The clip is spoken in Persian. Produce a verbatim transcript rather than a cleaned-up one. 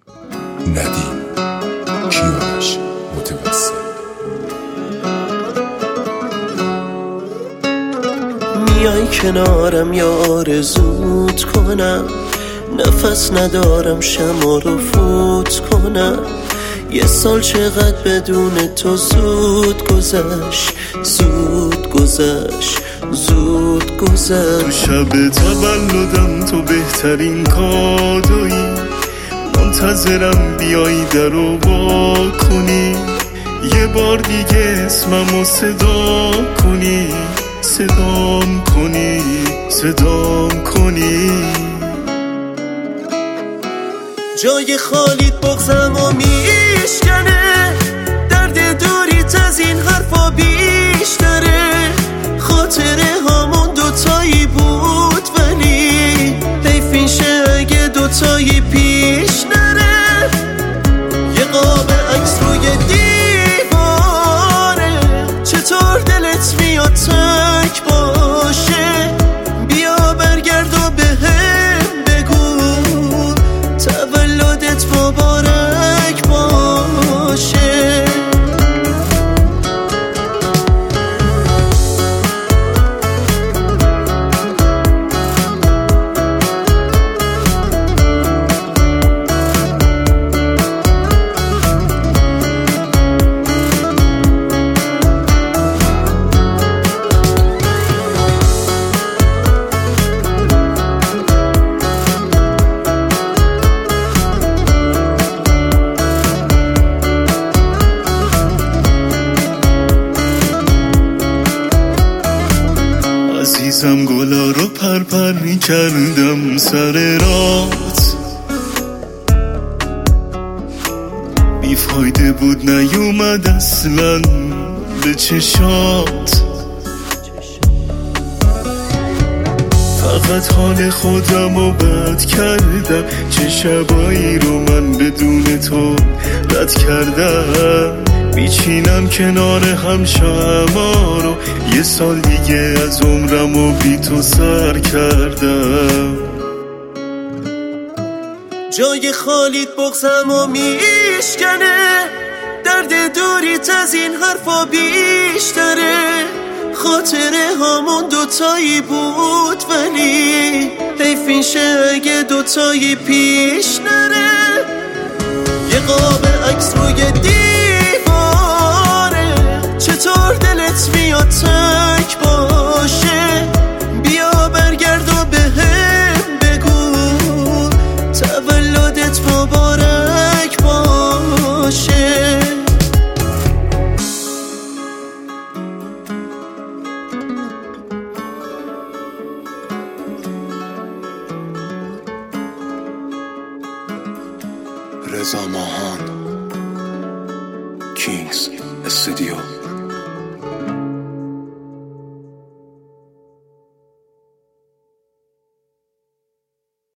ندیم کیانش متوسل. میای کنارم یا آرزوت کنم، نفس ندارم شمع رو فوت کنم. یه سال چقدر بدون تو زود گذشت، زود گذشت، زود گذشت. تو شب تولدم تو بهترین کادویی، منتظرم بیایی درو با کنی، یه بار دیگه اسممو صدا کنی، صدام کنی، صدام کنی. جای خالیت بغزم و میشکنه، درد دوریت از این حرفا بیشتره. خاطره هامون دوتایی بود ولی حیف میشه اگه دوتایی پیش نره. یه قاب عکس روی دیواره، چطور دلت میاد تک باشه. بیا برگرد و بهم بگو تولدت مبارک باشه. عزیزم گلا رو پرپر می کردم سر رات، بیفایده بود نیومد اصلا به چشات. فقط حال خودم رو بد کردم، چه شبایی رو من بدون تو رد کردم. میچینم کنار هم شمع رو، یه سال دیگه از عمرم و بی تو سر کردم. جای خالیت بغزم و میشکنه، درد دوریت از این حرفا بیشتره. خاطره هامون دوتایی بود ولی حیف میشه اگه دوتایی پیش نره. یه قاب عکس روی دیواره، چطور دلت میاد تک باشه. بیا برگرد و بهم بگو تولدت مبارک باشه. رضا ماهان، کینگز استودیو.